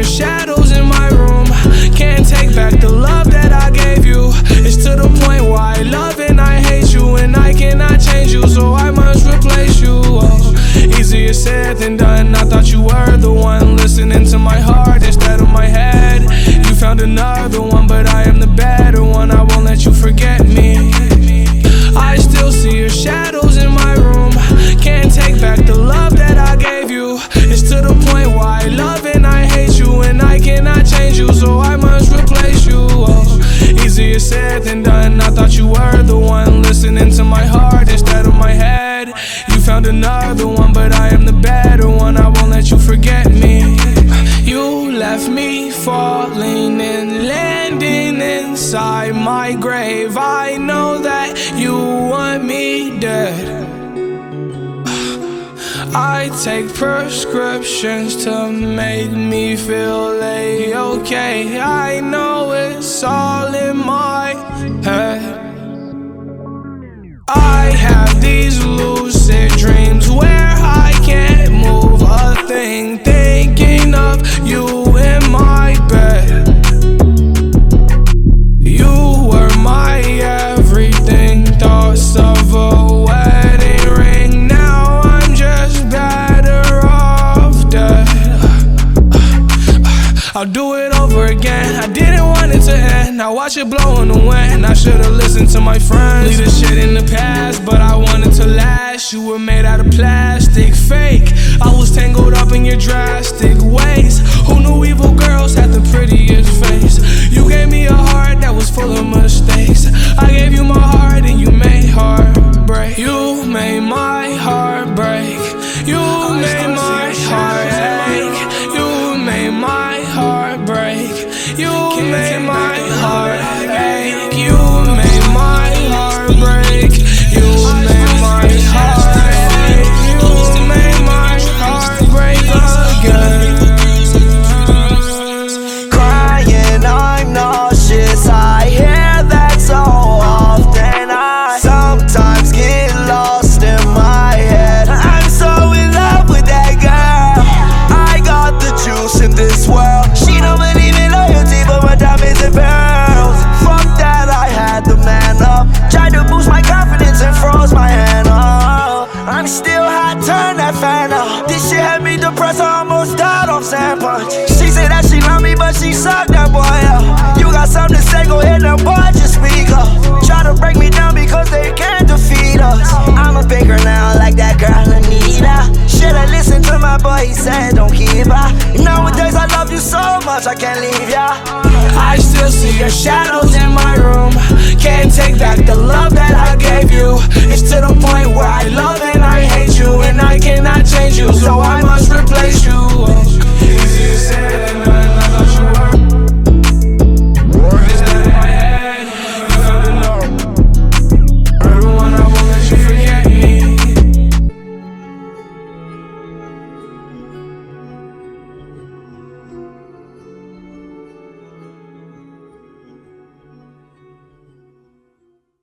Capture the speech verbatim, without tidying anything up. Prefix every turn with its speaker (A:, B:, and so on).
A: your shadows in my room. Can't take back the love that I gave you. It's to the point where I love and I hate you, and I cannot change you, so I must replace you. Oh, easier said than done. I thought you were the one listening to my heart instead of my head. You found another one, but I am the better one. I won't let you forget me. I still see your shadows in my room. Can't take back the love that I gave you. It's to the point where I love and I hate you, and I cannot change you, so I must replace you. Oh, easier said than done. I thought you were the one listening to my heart instead of my head. You found another one, but I am the better one. I won't let you forget me. You left me falling and landing inside my grave. I know that you want me dead. I take prescriptions to make me feel A-okay. I know it's all in my head. I have these lucid dreams where I can't move a thing, thinking of you in my bed. You were my everything, thoughts of a wedding ring. Now I'm just better off dead. I'll do it over again. I didn't want it to end. Now watch it blow in the wind. I should've listened to my friends. Leave this shit in the past, but I wanted to last. You were made out of plastic, fake. I was tangled up in your drastic ways. Who knew evil girls had the prettiest face? You gave me a heart that was full of mistakes. I gave you my heart and you made heartbreak. You made my heart break. You made my heart ache. You made my heart break. You made my heart ache. You made my heart break. You made my heart ache. You made my heart break again.
B: Crying, I'm nauseous. I hear that so often. I sometimes get lost in my head. I'm so in love with that girl. I got the juice in this world. She don't believe in loyalty, but my diamonds and pearls. Fuck that, I had to man up. Tried to boost my confidence and froze my hand up. I'm still hot, turn that fan up. This shit had me depressed, I almost died off sand punch. She said that she loved me, but she sucked that boy up. You got something to say, go ahead now, boy, just speak up. Try to break me down because they can't defeat us. I'm a bigger now, like that girl Anita. Should've listened to my boy, he said don't keep her. Nowadays I love you so much, I can't leave